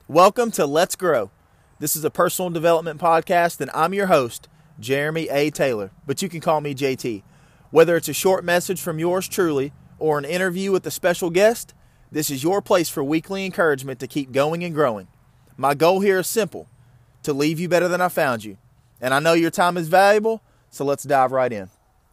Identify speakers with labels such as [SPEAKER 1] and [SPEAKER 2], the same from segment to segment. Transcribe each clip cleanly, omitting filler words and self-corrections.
[SPEAKER 1] Welcome to Let's Grow. This is a personal development podcast, and I'm your host, Jeremy A. Taylor, but you can call me JT. Whether it's a short message from yours truly or an interview with a special guest, this is your place for weekly encouragement to keep going and growing. My goal here is simple, to leave you better than I found you. And I know your time is valuable, so let's dive right in.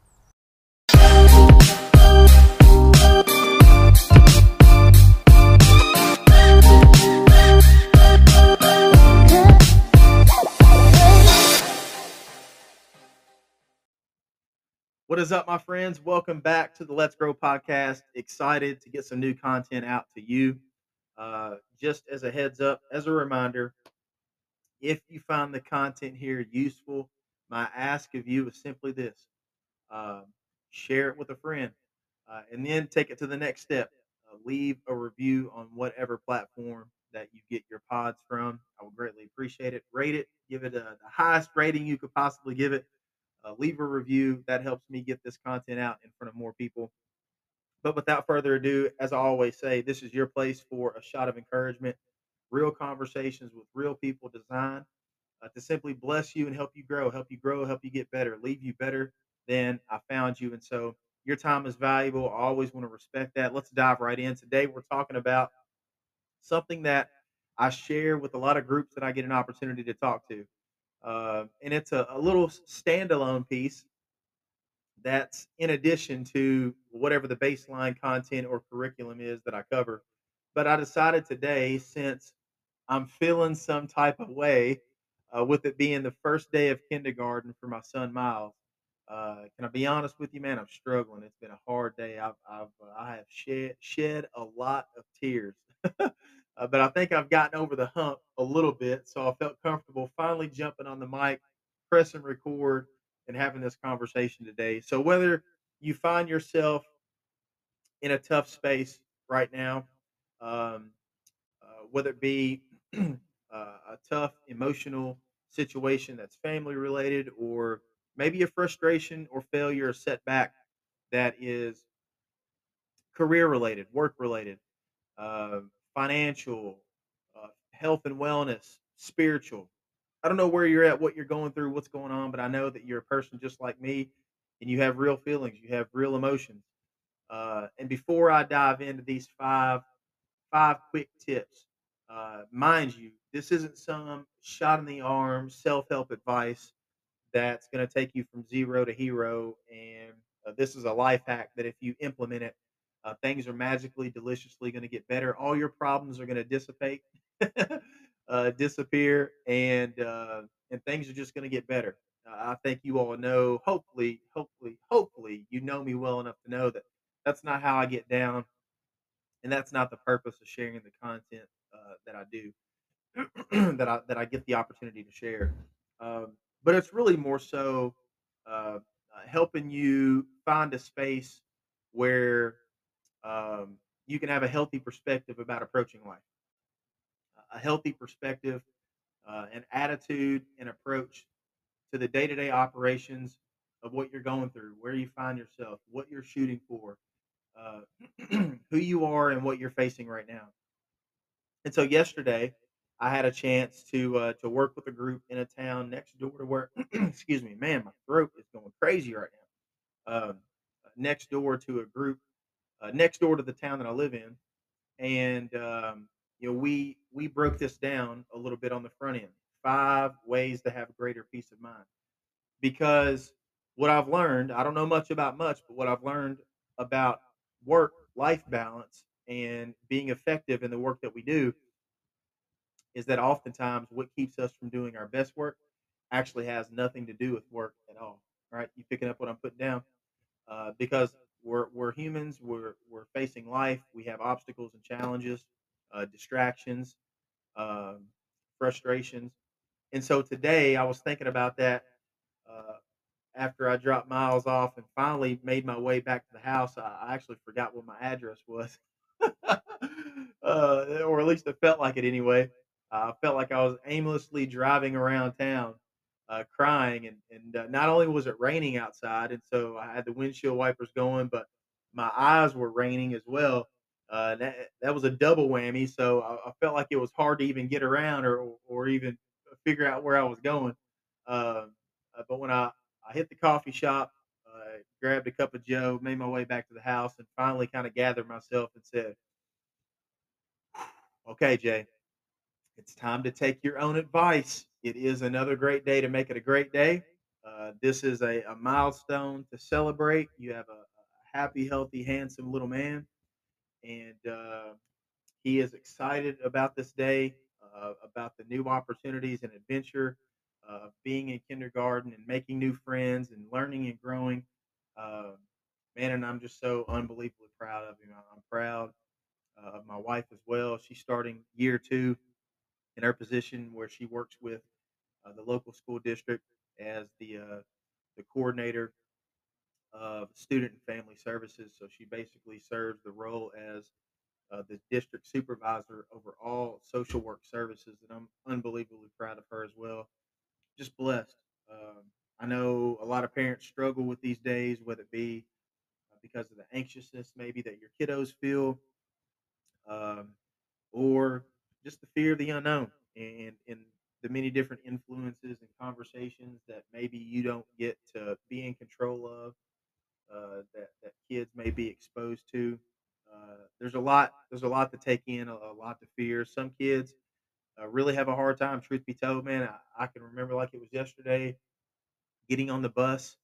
[SPEAKER 1] What is up, my friends? Welcome back to the Let's Grow podcast. Excited to get some new content out to you. Just as a heads up, as a reminder, if you find the content here useful, my ask of you is simply this. Share it with a friend, and then take it to the next step. Leave a review on whatever platform that you get your pods from. I would greatly appreciate it. Rate it. Give it the highest rating you could possibly give it. Leave a review. That helps me get this content out in front of more people. But without further ado, as I always say, this is your place for a shot of encouragement, real conversations with real people designed to simply bless you and help you grow, help you get better, leave you better than I found you. And so your time is valuable. I always want to respect that. Let's dive right in. Today, we're talking about something that I share with a lot of groups that I get an opportunity to talk to. And it's a little standalone piece that's in addition to whatever the baseline content or curriculum is that I cover. But I decided today, since I'm feeling some type of way, with it being the first day of kindergarten for my son Miles, can I be honest with you, man? I'm struggling. It's been a hard day. I have shed a lot of tears, but I think I've gotten over the hump a little bit. So I felt comfortable finally jumping on the mic, pressing record, and having this conversation today. So whether you find yourself in a tough space right now, um, whether it be a tough emotional situation that's family related, or maybe a frustration or failure or setback that is career related, work related, uh, financial, health and wellness, spiritual. I don't know where you're at, what you're going through, what's going on, but I know that you're a person just like me, and you have real feelings, you have real emotions. And before I dive into these five quick tips, mind you, this isn't some shot in the arm self help advice that's going to take you from zero to hero. And this is a life hack that if you implement it, things are magically, deliciously going to get better. All your problems are going to dissipate, disappear, and things are just going to get better. I think you all know. Hopefully, you know me well enough to know that that's not how I get down, and that's not the purpose of sharing the content that I do, that I get the opportunity to share. But it's really more so helping you find a space where you can have a healthy perspective about approaching life, a healthy perspective, an attitude, and approach to the day to day operations of what you're going through, where you find yourself, what you're shooting for, uh, who you are, and what you're facing right now. And so yesterday, I had a chance to work with a group in a town next door to where, excuse me, man, my throat is going crazy right now. Next door to a group, next door to the town that I live in, and we broke this down a little bit on the front end. 5 ways to have greater peace of mind. Because what I've learned, I don't know much about much, but what I've learned about work life balance and being effective in the work that we do is that oftentimes what keeps us from doing our best work actually has nothing to do with work at all. Right? You picking up what I'm putting down? Because we're humans. We're facing life. We have obstacles and challenges, distractions, um, frustrations. And so today I was thinking about that uh, after I dropped Miles off and finally made my way back to the house. I actually forgot what my address was, or at least it felt like it anyway. I felt like I was aimlessly driving around town, crying, and not only was it raining outside, and so I had the windshield wipers going, but my eyes were raining as well. That was a double whammy. So I felt like it was hard to even get around or even figure out where I was going. Um, but when I hit the coffee shop, grabbed a cup of Joe, made my way back to the house, and finally kind of gathered myself and said, "Okay, Jay, it's time to take your own advice. It is another great day to make it a great day. This is a milestone to celebrate. You have a happy, healthy, handsome little man, and he is excited about this day, about the new opportunities and adventure of being in kindergarten and making new friends and learning and growing. Uh, Man, and I'm just so unbelievably proud of him. I'm proud of my wife as well. She's starting year two in her position where she works with the local school district as the coordinator of student and family services. So she basically serves the role as the district supervisor over all social work services, and I'm unbelievably proud of her as well. Just blessed. Um, I know a lot of parents struggle with these days, whether it be because of the anxiousness maybe that your kiddos feel, um, or just the fear of the unknown and the many different influences and conversations that maybe you don't get to be in control of, that kids may be exposed to. There's a lot. There's a lot to take in, a lot to fear. Some kids really have a hard time. Truth be told, man, I can remember like it was yesterday getting on the bus,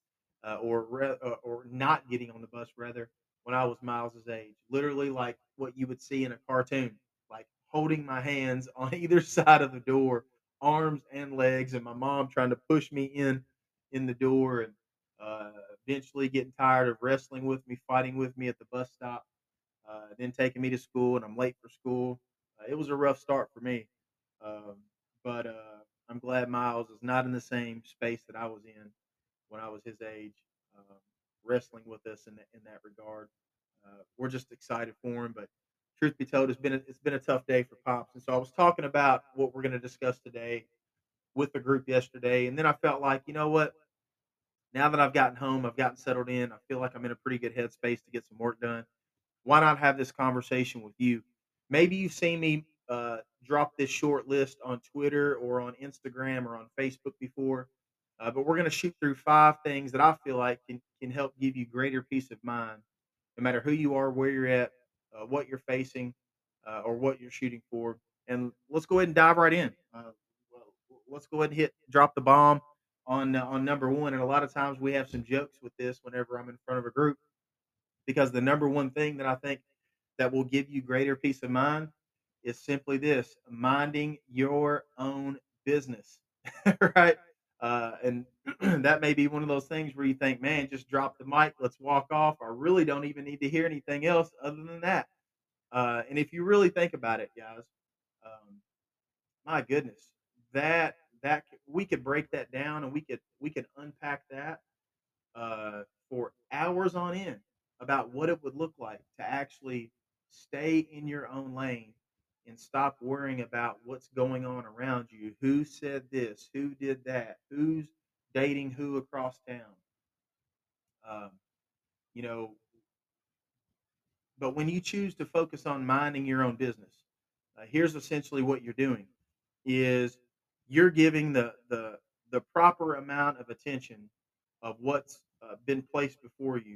[SPEAKER 1] or not getting on the bus rather when I was Miles's age. Literally like what you would see in a cartoon, like holding my hands on either side of the door, arms and legs, and my mom trying to push me in the door, and uh, eventually getting tired of wrestling with me, fighting with me at the bus stop, then taking me to school, and I'm late for school. It was a rough start for me, um, but I'm glad Miles is not in the same space that I was in when I was his age, um, wrestling with us in that regard. We're just excited for him, but truth be told, it's been a tough day for Pops. And so I was talking about what we're going to discuss today with the group yesterday, and then I felt like, you know what? Now that I've gotten home, I've gotten settled in. I feel like I'm in a pretty good headspace to get some work done. Why not have this conversation with you? Maybe you've seen me drop this short list on Twitter or on Instagram or on Facebook before, but we're going to shoot through 5 things that I feel like can help give you greater peace of mind, no matter who you are, where you're at, what you're facing, or what you're shooting for. And let's go ahead and dive right in. Well, let's go ahead and hit drop the bomb on number one. And a lot of times we have some jokes with this whenever I'm in front of a group, because the number one thing that I think that will give you greater peace of mind is simply this: minding your own business, right? And that may be one of those things where you think, man, just drop the mic, let's walk off. I really don't even need to hear anything else other than that. And if you really think about it, guys, um, my goodness, we could break that down and we could unpack that for hours on end about what it would look like to actually stay in your own lane and stop worrying about what's going on around you. Who said this? Who did that? Who's dating who across town? Um, you know, but when you choose to focus on minding your own business, here's essentially what you're doing: is you're giving the proper amount of attention of what's been placed before you.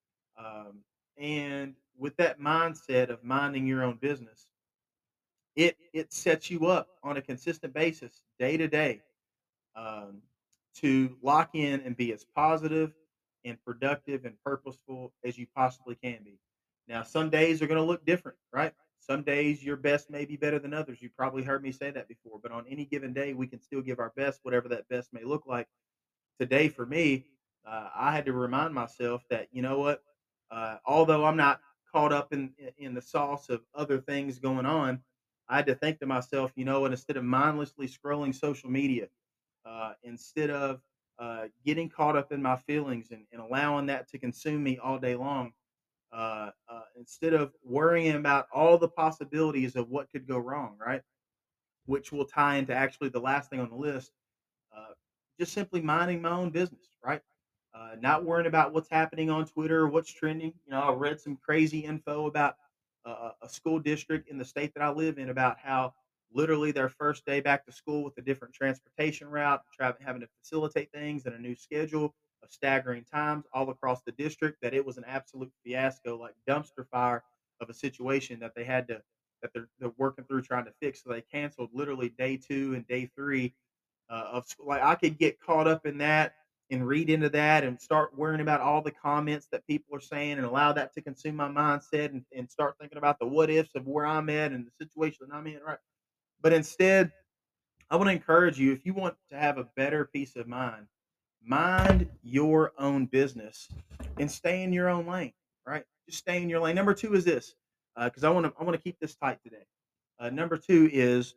[SPEAKER 1] And with that mindset of minding your own business, it sets you up on a consistent basis, day to day, um, to lock in and be as positive and productive and purposeful as you possibly can be. Now, some days are going to look different, right? Some days your best may be better than others. You probably heard me say that before, but on any given day, we can still give our best, whatever that best may look like. Today, for me, I had to remind myself that, you know what, although I'm not caught up in the sauce of other things going on, I had to think to myself, you know, and instead of mindlessly scrolling social media, instead of getting caught up in my feelings and allowing that to consume me all day long, instead of worrying about all the possibilities of what could go wrong, right? Which will tie into actually the last thing on the list, uh, just simply minding my own business, right? Not worrying about what's happening on Twitter or what's trending. You know, I read some crazy info about a school district in the state that I live in about how literally their first day back to school with a different transportation route, having to facilitate things and a new schedule of staggering times all across the district, that it was an absolute fiasco, like dumpster fire of a situation that they're working through trying to fix. So they canceled literally day two and day three of school. Like I could get caught up in that and read into that and start worrying about all the comments that people are saying and allow that to consume my mindset and start thinking about the what ifs of where I'm at and the situation that I'm in, right? But instead, I want to encourage you, if you want to have a better peace of mind, mind your own business and stay in your own lane, right? Just stay in your lane. Number two is this, because I want to keep this tight today. Number two is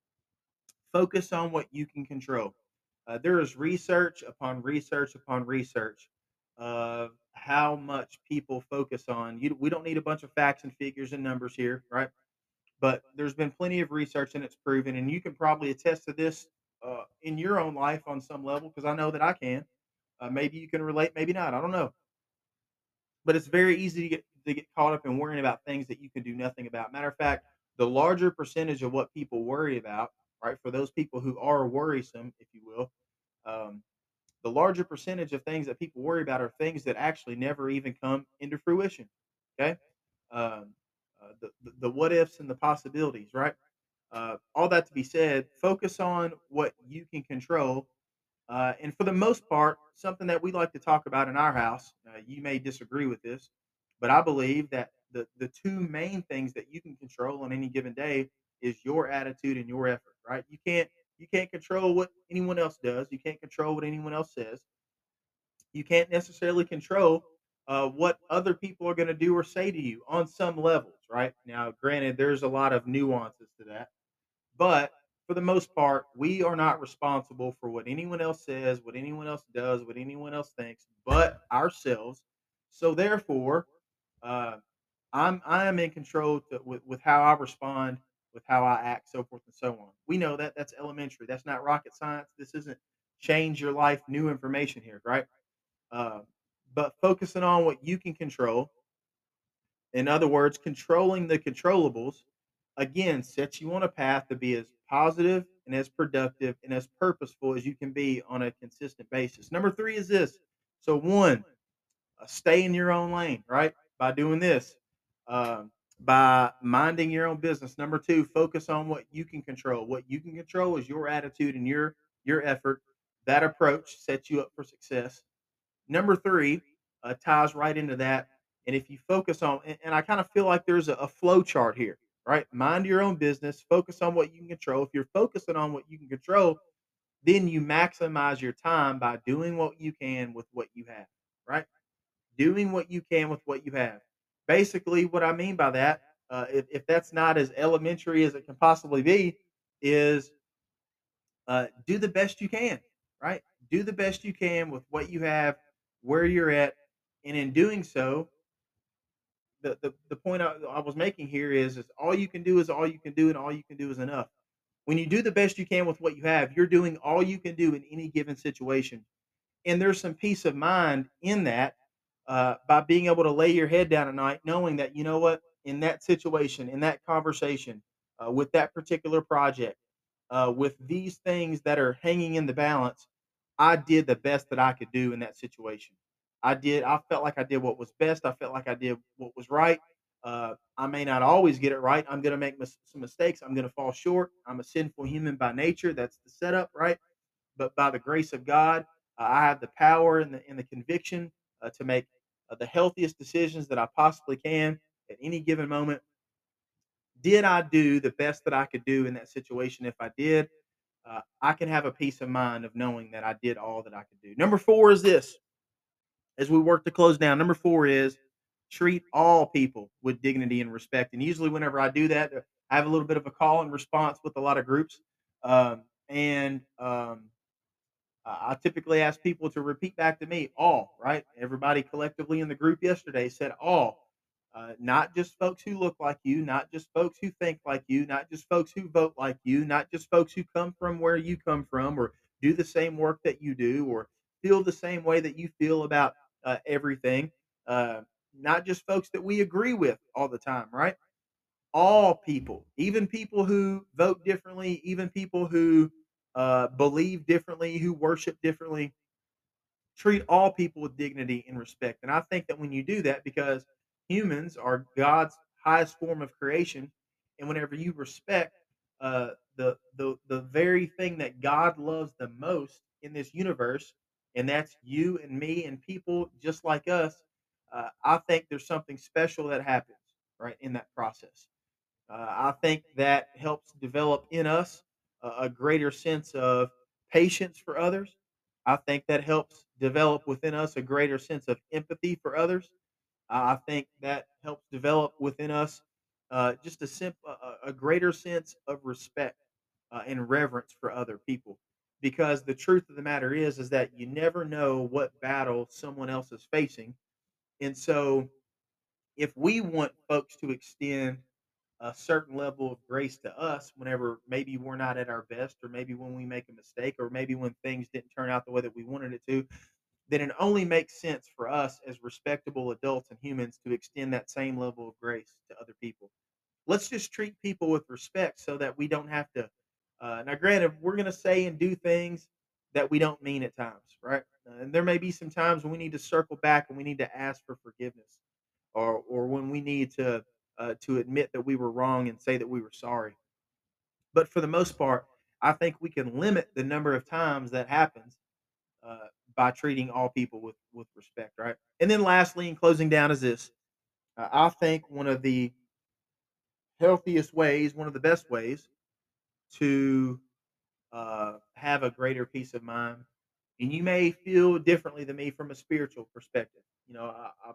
[SPEAKER 1] focus on what you can control. There is research upon research upon research of how much people focus on. We don't need a bunch of facts and figures and numbers here, right? But there's been plenty of research and it's proven, and you can probably attest to this in your own life on some level because I know that I can. Maybe you can relate, maybe not. I don't know, but it's very easy to get caught up in worrying about things that you can do nothing about. Matter of fact, the larger percentage of what people worry about, right, for those people who are worrisome, if you will, um, the larger percentage of things that people worry about are things that actually never even come into fruition. Okay, um, the what ifs and the possibilities, right? All that to be said, focus on what you can control. And for the most part, something that we like to talk about in our house, you may disagree with this, but I believe that the two main things that you can control on any given day is your attitude and your effort, right? You can't control what anyone else does. You can't control what anyone else says. You can't necessarily control what other people are going to do or say to you on some levels, right? Now, granted, there's a lot of nuances to that, but for the most part, we are not responsible for what anyone else says, what anyone else does, what anyone else thinks, but ourselves. So therefore, uh, I am in control with how I respond, with how I act, so forth and so on. We know that that's elementary. That's not rocket science. This isn't change your life, new information here, right? Uh, but focusing on what you can control, in other words, controlling the controllables, again, sets you on a path to be as positive and as productive and as purposeful as you can be on a consistent basis. Number three is this. So, one, stay in your own lane, right? By doing this, by minding your own business. Number two, focus on what you can control. What you can control is your attitude and your effort. That approach sets you up for success. Number three ties right into that. And if you focus on, and I kind of feel like there's a flow chart here, right? Mind your own business, focus on what you can control. If you're focusing on what you can control, then you maximize your time by doing what you can with what you have, right? Doing what you can with what you have. Basically, what I mean by that, if that's not as elementary as it can possibly be, is do the best you can, right? Do the best you can with what you have, where you're at, and in doing so, the point I was making here is all you can do is all you can do, and all you can do is enough. When you do the best you can with what you have, you're doing all you can do in any given situation, and there's some peace of mind in that by being able to lay your head down at night, knowing that you know what, in that situation, in that conversation, with that particular project, with these things that are hanging in the balance, I did the best that I could do in that situation. I felt like I did what was best. I felt like I did what was right. I may not always get it right. I'm going to make some mistakes. I'm going to fall short. I'm a sinful human by nature. That's the setup, right? But by the grace of God, I have the power and the conviction to make the healthiest decisions that I possibly can at any given moment. Did I do the best that I could do in that situation? If I did, I can have a peace of mind of knowing that I did all that I could do. Number four is this as we work to close down. Number four is treat all people with dignity and respect. And usually, whenever I do that, I have a little bit of a call and response with a lot of groups. And I typically ask people to repeat back to me, all, right? Everybody collectively in the group yesterday said all. Not just folks who look like you, not just folks who think like you, not just folks who vote like you, not just folks who come from where you come from or do the same work that you do or feel the same way that you feel about everything. Uh, Not just folks that we agree with all the time, right? all people, even people who vote differently, even people who believe differently, who worship differently, treat all people with dignity and respect. And I think that when you do that, because humans are God's highest form of creation, and whenever you respect the very thing that God loves the most in this universe, and that's you and me and people just like us, I think there's something special that happens right in that process. I think that helps develop in us a greater sense of patience for others. I think that helps develop within us a greater sense of empathy for others. I think that helps develop within us just a greater sense of respect and reverence for other people. Because the truth of the matter is that you never know what battle someone else is facing, and so if we want folks to extend a certain level of grace to us whenever maybe we're not at our best, or maybe when we make a mistake, or maybe when things didn't turn out the way that we wanted it to, then it only makes sense for us as respectable adults and humans to extend that same level of grace to other people. Let's just treat people with respect so that we don't have to. Now, granted, we're going to say and do things that we don't mean at times, right? And there may be some times when we need to circle back and we need to ask for forgiveness, or when we need to admit that we were wrong and say that we were sorry. But for the most part, I think we can limit the number of times that happens uh, by treating all people with respect, right? And then lastly, in closing down, is this: I think one of the healthiest ways, one of the best ways to have a greater peace of mind. And you may feel differently than me from a spiritual perspective. You know,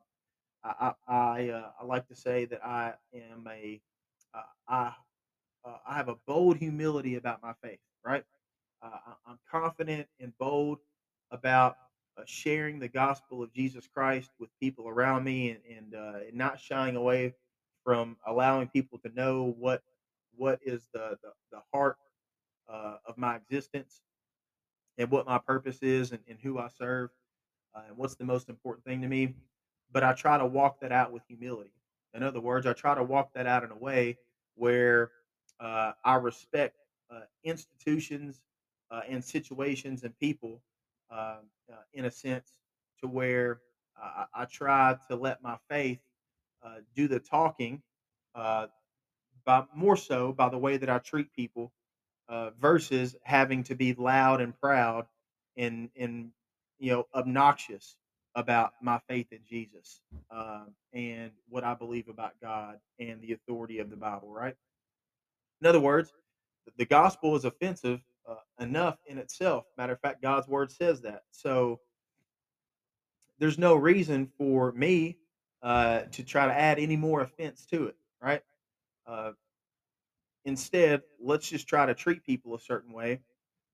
[SPEAKER 1] I like to say that I am uh, I I have a bold humility about my faith. Right, I'm confident and bold about sharing the gospel of Jesus Christ with people around me, and not shying away from allowing people to know what is the heart of my existence, and what my purpose is, and who I serve, and what's the most important thing to me. But I try to walk that out with humility. In other words, I try to walk that out in a way where I respect institutions and situations and people in a sense to where I try to let my faith do the talking, uh, by more so by the way that I treat people, versus having to be loud and proud and obnoxious about my faith in Jesus, and what I believe about God and the authority of the Bible. Right. In other words, the gospel is offensive enough in itself. Matter of fact, God's word says that. So there's no reason for me to try to add any more offense to it. Right. Uh, Instead, let's just try to treat people a certain way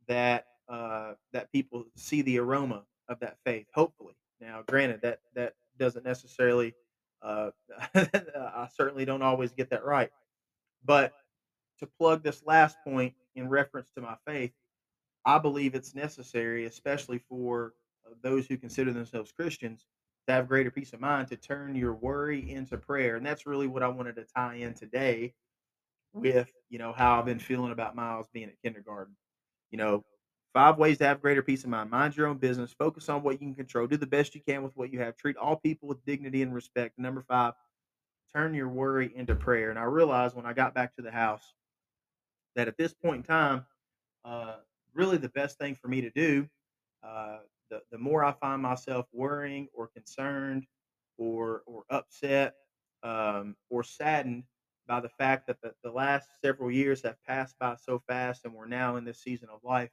[SPEAKER 1] that people see the aroma of that faith. Hopefully, now granted that doesn't necessarily. Uh, I certainly don't always get that right, but to plug this last point in reference to my faith, I believe it's necessary, especially for those who consider themselves Christians, to have greater peace of mind, to turn your worry into prayer, and that's really what I wanted to tie in today with, how I've been feeling about Miles being at kindergarten. You know, 5 ways to have greater peace of mind. Mind your own business. Focus on what you can control. Do the best you can with what you have. Treat all people with dignity and respect. Number 5, turn your worry into prayer. And I realized when I got back to the house that at this point in time, uh, really the best thing for me to do, uh, the more I find myself worrying or concerned or upset, or saddened by the fact that the last several years have passed by so fast and we're now in this season of life,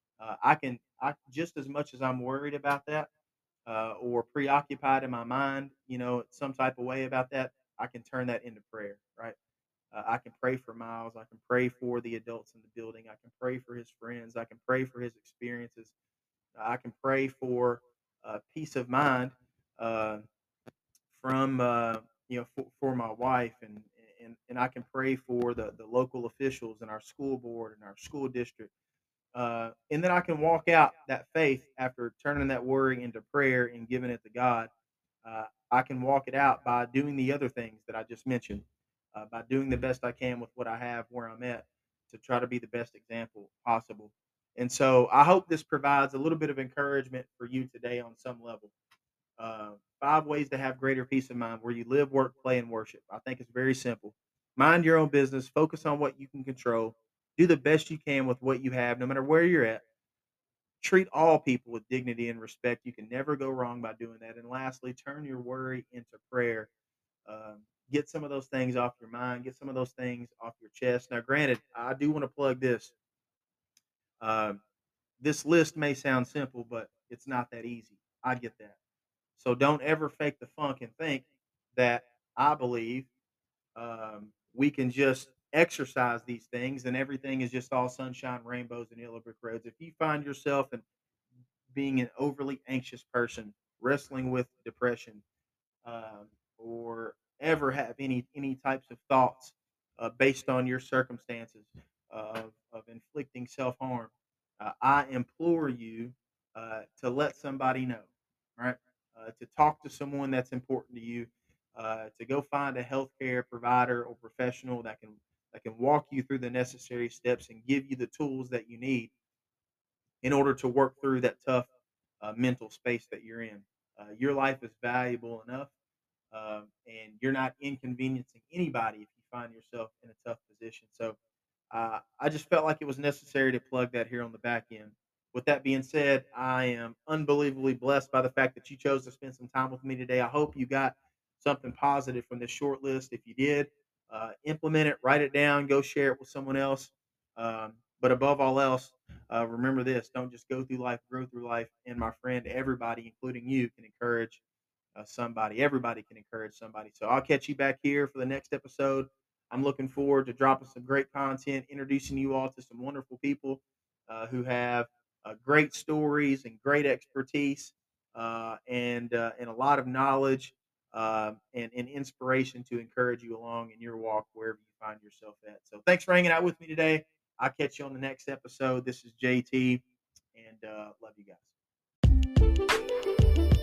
[SPEAKER 1] I just as much as I'm worried about that, or preoccupied in my mind, some type of way about that, I can turn that into prayer, right? I can pray for Miles. I can pray for the adults in the building. I can pray for his friends. I can pray for his experiences. I can pray for peace of mind uh, from for my wife, and I can pray for the local officials and our school board and our school district. And then I can walk out that faith after turning that worry into prayer and giving it to God. I can walk it out by doing the other things that I just mentioned. by doing the best I can with what I have where I'm at to try to be the best example possible. And so I hope this provides a little bit of encouragement for you today on some level. 5 ways to have greater peace of mind where you live, work, play, and worship. I think it's very simple. Mind your own business, focus on what you can control, do the best you can with what you have, no matter where you're at. Treat all people with dignity and respect. You can never go wrong by doing that. And lastly, turn your worry into prayer. Get some of those things off your mind, get some of those things off your chest. Now, granted, I do want to plug this. Uh, this list may sound simple, but it's not that easy. I get that. So don't ever fake the funk and think that I believe we can just exercise these things and everything is just all sunshine, rainbows, and yellow brick roads. If you find yourself in being an overly anxious person, wrestling with depression, or ever have any types of thoughts based on your circumstances of inflicting self harm, I implore you to let somebody know, right? To talk to someone that's important to you, to go find a healthcare provider or professional that can walk you through the necessary steps and give you the tools that you need in order to work through that tough mental space that you're in. Your life is valuable enough, and you're not inconveniencing anybody if you find yourself in a tough position. So I just felt like it was necessary to plug that here on the back end. With that being said, I am unbelievably blessed by the fact that you chose to spend some time with me today. I hope you got something positive from this short list. If you did, implement it, write it down, go share it with someone else. But above all else, remember this: don't just go through life, grow through life. And my friend, everybody, including you, can encourage somebody. Everybody can encourage somebody. So I'll catch you back here for the next episode. I'm looking forward to dropping some great content, introducing you all to some wonderful people who have great stories and great expertise and a lot of knowledge and inspiration to encourage you along in your walk wherever you find yourself at. So thanks for hanging out with me today. I'll catch you on the next episode. This is JT, and love you guys.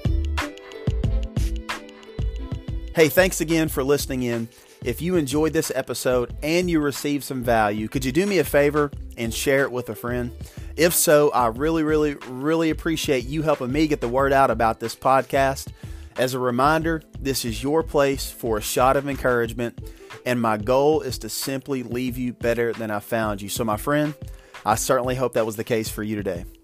[SPEAKER 1] Hey, thanks again for listening in. If you enjoyed this episode and you received some value, could you do me a favor and share it with a friend? If so, I really appreciate you helping me get the word out about this podcast. As a reminder, this is your place for a shot of encouragement, and my goal is to simply leave you better than I found you. So, my friend, I certainly hope that was the case for you today.